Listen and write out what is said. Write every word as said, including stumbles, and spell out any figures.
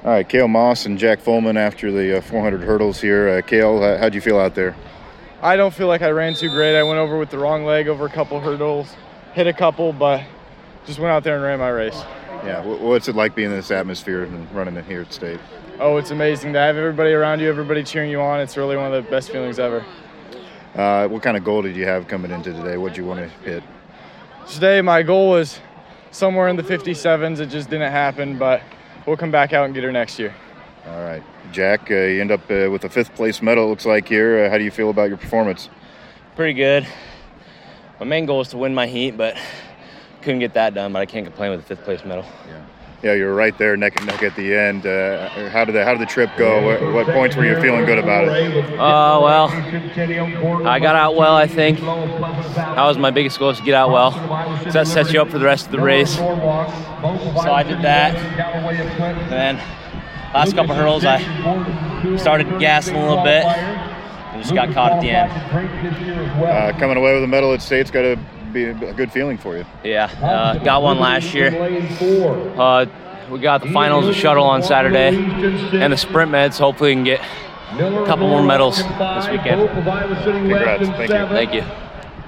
All right, Cale Moss and Jack Fulman after the uh, four hundred hurdles here. Uh, Cale, uh, how'd you feel out there? I don't feel like I ran too great. I went over with the wrong leg over a couple hurdles, hit a couple, but just went out there and ran my race. Yeah, what's it like being in this atmosphere and running it here at State? Oh, it's amazing to have everybody around you, everybody cheering you on. It's really one of the best feelings ever. Uh, what kind of goal did you have coming into today? What did you want to hit? Today, my goal was somewhere in the fifty-sevens. It just didn't happen, but we'll come back out and get her next year. All right. Jack, uh, you end up uh, with a fifth place medal, it looks like here. Uh, how do you feel about your performance? Pretty good. My main goal was to win my heat, but couldn't get that done, but I can't complain with a fifth place medal. Yeah. Yeah, you were right there neck and neck at the end. Uh, how did the how did the trip go? What, what points were you feeling good about it? Uh, well, I got out well, I think. That was my biggest goal, is to get out well. So that sets you up for the rest of the race. So I did that. And then last couple hurdles, I started gassing a little bit and just got caught at the end. Uh, coming away with a medal at State's got to be a good feeling for you. Yeah, uh, got one last year. Uh, we got the finals of shuttle on Saturday and the sprint meds. Hopefully we can get a couple more medals this weekend. Congrats. Thank you. Thank you.